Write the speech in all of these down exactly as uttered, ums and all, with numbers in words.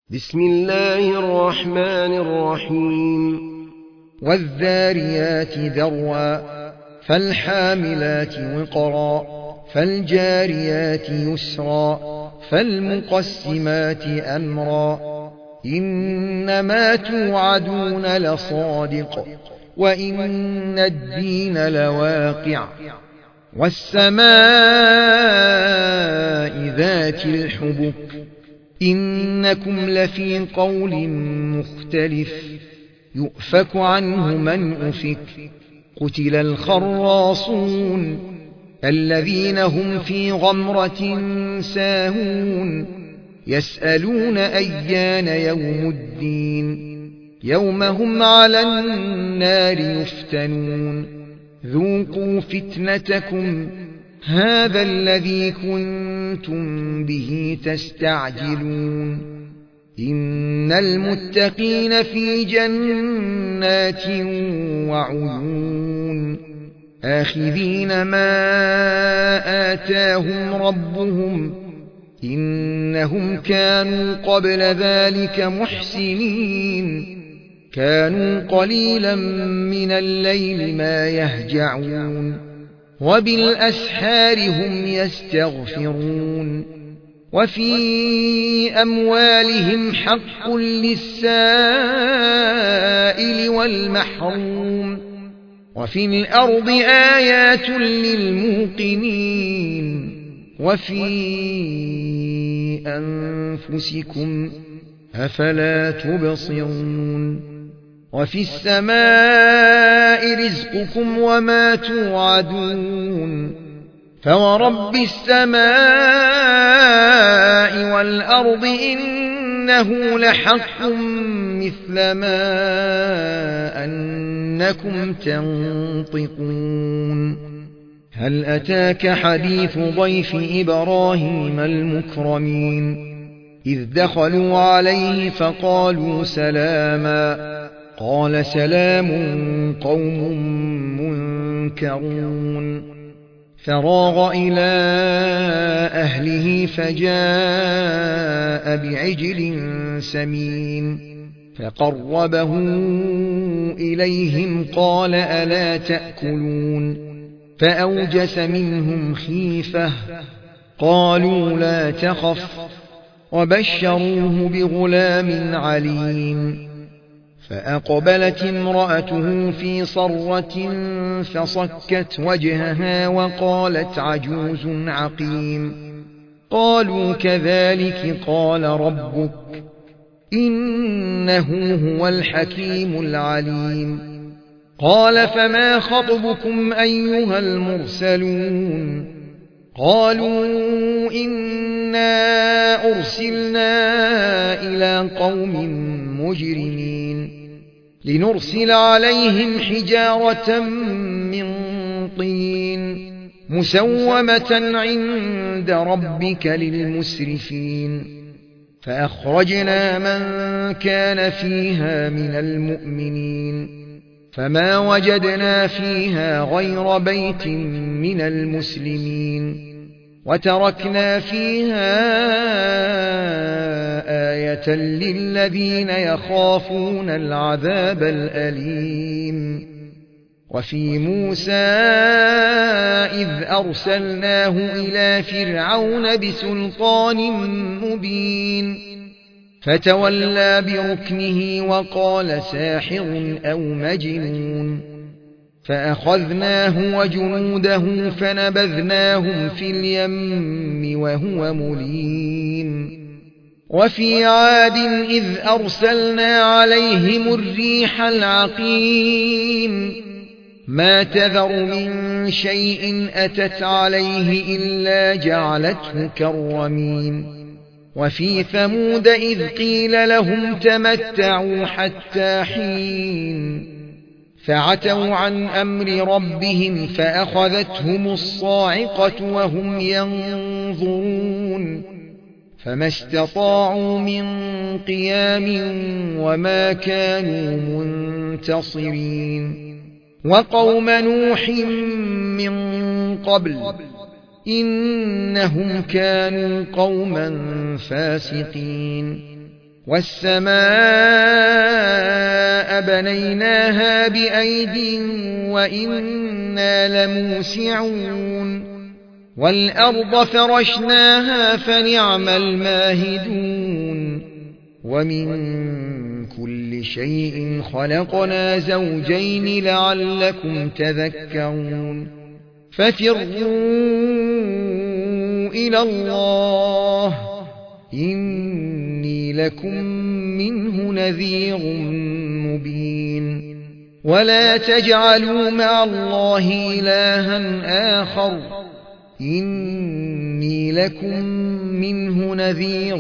بسم الله الرحمن الرحيم والذاريات ذروا فالحاملات وقرا فالجاريات يسرا فالمقسمات أمرا إنما توعدون لصادق وإن الدين لواقع والسماء ذات الحبك إنكم لفي قول مختلف يؤفك عنه من أفك قتل الخراصون الذين هم في غمرة ساهون يسألون أيان يوم الدين يوم هم على النار يفتنون ذوقوا فتنتكم هذا الذي كنتم به تستعجلون إن المتقين في جنات وعيون آخذين ما آتاهم ربهم إنهم كانوا قبل ذلك محسنين كانوا قليلا من الليل ما يهجعون وبالأسحار هم يستغفرون وفي أموالهم حق للسائل والمحروم وفي الأرض آيات للموقنين وفي أنفسكم أفلا تبصرون وفي السماء رزقكم وما توعدون فورب السماء والأرض إنه لحق مثل ما أنكم تنطقون هل أتاك حديث ضيف إبراهيم المكرمين إذ دخلوا عليه فقالوا سلاما قال سلام قوم منكرون فراغ إلى أهله فجاء بعجل سمين فقربه إليهم قال ألا تأكلون فأوجس منهم خيفة قالوا لا تخف وبشروه بغلام عليم فأقبلت امرأته في صرة فصكت وجهها وقالت عجوز عقيم قالوا كذلك قال ربك إنه هو الحكيم العليم قال فما خطبكم أيها المرسلون قالوا إنا أرسلنا إلى قوم مجرمين لنرسل عليهم حجارة من طين مسومة عند ربك للمسرفين فأخرجنا من كان فيها من المؤمنين فما وجدنا فيها غير بيت من المسلمين وتركنا فيها آية للذين يخافون العذاب الأليم وفي موسى إذ أرسلناه إلى فرعون بسلطان مبين فتولى بركنه وقال ساحر أو مجنون فأخذناه وجنوده فنبذناهم في اليم وهو مليم وفي عاد إذ أرسلنا عليهم الريح العقيم ما تذر من شيء أتت عليه إلا جعلته كالرميم وفي ثمود إذ قيل لهم تمتعوا حتى حين فعتوا عن أمر ربهم فأخذتهم الصاعقة وهم ينظرون فما استطاعوا من قيام وما كانوا منتصرين وقوم نوح من قبل إنهم كانوا قوما فاسقين والسماء بنيناها بأيد وإنا لموسعون والأرض فرشناها فنعم الماهدون ومن كل شيء خلقنا زوجين لعلكم تذكرون ففروا إلى الله إني لكم منه نذير مبين ولا تجعلوا مع الله إلها آخر إني لكم منه نذير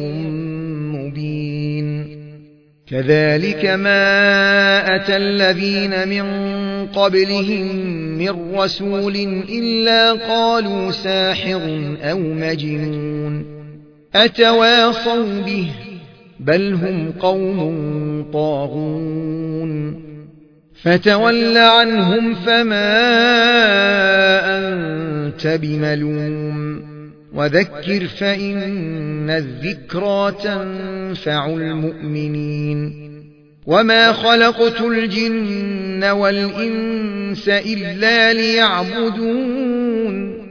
مبين كذلك ما أتى الذين من قبلهم من رسول إلا قالوا ساحر أو مجنون أتواصوا به بل هم قوم طاغون فتول عنهم فما أنت بملوم وذكر فإن الذكرى تنفع المؤمنين وما خلقت الجن والإنس إلا ليعبدون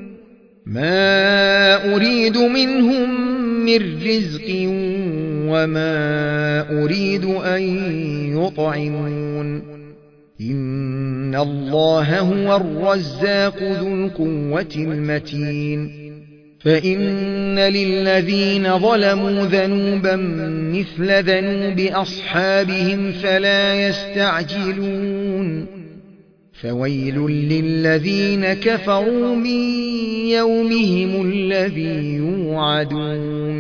ما أريد منهم من رزق وما أريد أن يطعمون إن الله هو الرزاق ذو القوة المتين فإن للذين ظلموا ذنوبا مثل ذنوب أصحابهم فلا يستعجلون فويل للذين كفروا من يومهم الذي يوعدون